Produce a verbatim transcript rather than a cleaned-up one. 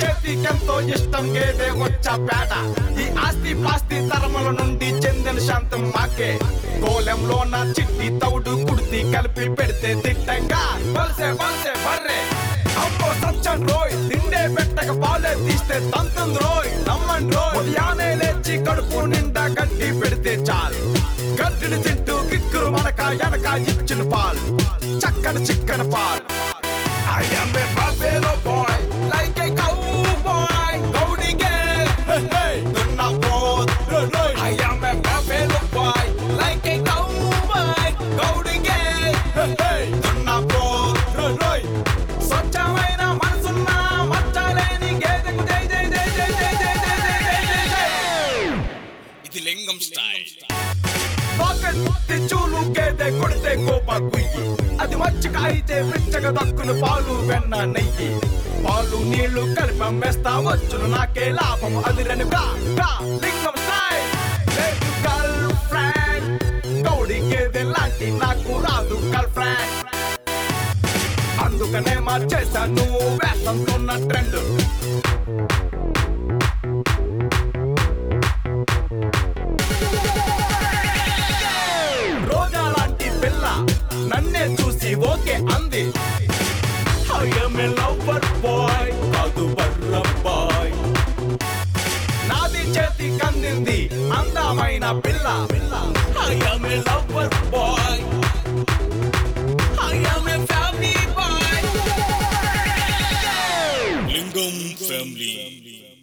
చేతికెంతో ఇష్టం గేదే వచ్చా పేట ఈ ఆస్తి పాస్తి తరముల నుండి చెందిన శాంతం మాకే గోలెంలో నా చిట్టి తౌడు కుర్తి కలిపి పెడితే తిట్టంగా వలసే వలసే బర్రే అమ్మో సచ్చన్ రోయ్ తిండే పెట్టక పాలే తీస్తే తంతుంది రోయ్ నమ్మండి రోయ్ ఉదయానే లేచి కడుపు నిండా గడ్డి పెడితే చాలు గడ్డిని తింటూ కిక్కురు మనక ఎనక ఇచ్చిన పాలు చక్కని చిక్కని పాలు I am a buffalo boy, like a cowboy, Gaudi gang, hey hey, dunna both, hey I am a buffalo boy, like a cowboy, Gaudi gang, hey hey, dunna both, hey hey. Swachhamaina manasunna matchaleni gedeku jai jai jai jai jai jai jai jai jai. Idi Lingam style. Pocket chulu gede kodte kopa kuyi అది మచ్చిక అయితే పిచ్చగా దక్కును పాలు వెన్న నెయ్యి పాలు నీళ్లు కలిపి అమ్మేస్తా వచ్చును నాకే లాభం అదిరని బ్రా బ్రా లింగం స్టైల్ లేదు గర్ల్ ఫ్రెండ్ గౌడి గేదె లాంటి నాకు రాదు గర్ల్ ఫ్రెండ్ అందుకనే మార్చేశాను వేసంతున్న ట్రెండ్ రోజా లాంటి పిల్ల నన్నే చూసి ఓకే అంది I am a lover boy కాదు బర్ర బాయ్ నాది చేతి కందింది అందమైన పిల్ల I am a lover boy I am a family boy Lingam family.